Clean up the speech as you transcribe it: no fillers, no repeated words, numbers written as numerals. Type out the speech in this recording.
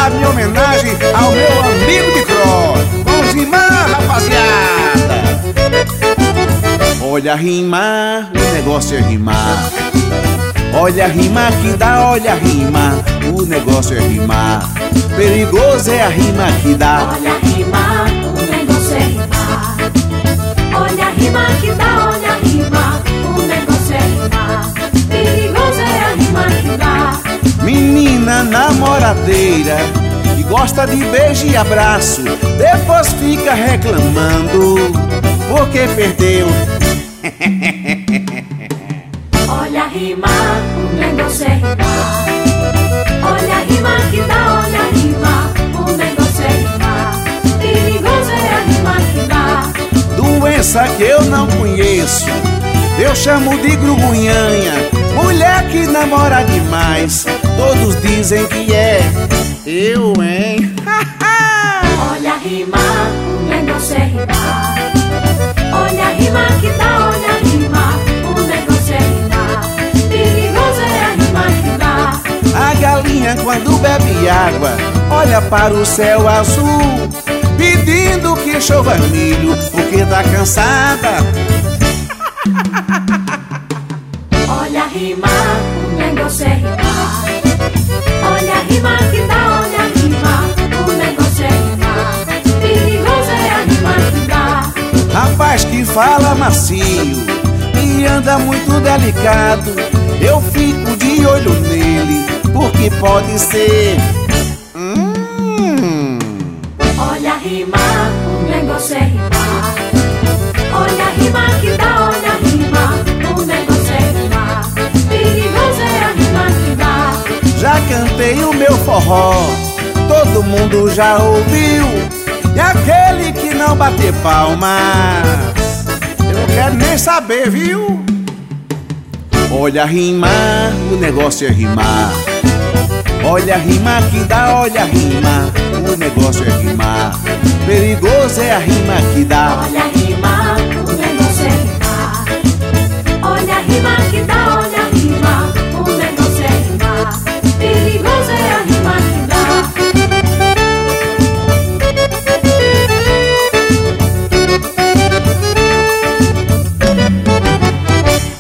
a minha homenagem ao meu amigo de cross. Vamos rimar, rapaziada. Olha rimar, o negócio é rimar. Olha rimar que dá, olha rimar, o negócio é rimar. Perigoso é a rima que dá. Olha rimar, o negócio é rimar. Olha rimar que dá, olha rimar, o negócio é rimar. Perigoso é a rima que dá. Menina namoradeira que gosta de beijo e abraço, depois fica reclamando porque perdeu. Olha rimar, o negócio é rimar. Olha rimar que dá, olha rimar, o negócio é rimar. Perigoso é a rima que dá. Doença que eu não conheço, eu chamo de grunhanha. Mulher que namora demais, todos dizem que é eu, hein? Olha rimar, o negócio é rimar. Olha rimar que dá, olha rimar, o negócio é rimar. Perigoso é a rima que dá. A galinha quando bebe água olha para o céu azul, pedindo que chova milho porque tá cansada. Olha rimar, o negócio é rimar. Olha rimar que dá, olha rimar, o negócio é rimar. Perigoso é a rima que dá. Rapaz que fala macio e anda muito delicado, eu fico de olho nele porque pode ser. Olha rimar, o negócio é rimar. Olha rimar que dá, olha rimar, o negócio é rimar. Perigoso é a rima que dá. Já cantei o meu forró, todo mundo já ouviu. E aquele que não bater palmas, eu não quero nem saber, viu? Olha rimar, o negócio é rimar. Olha rimar que dá, olha rimar, o negócio é rimar. Perigoso é a rima que dá. Olha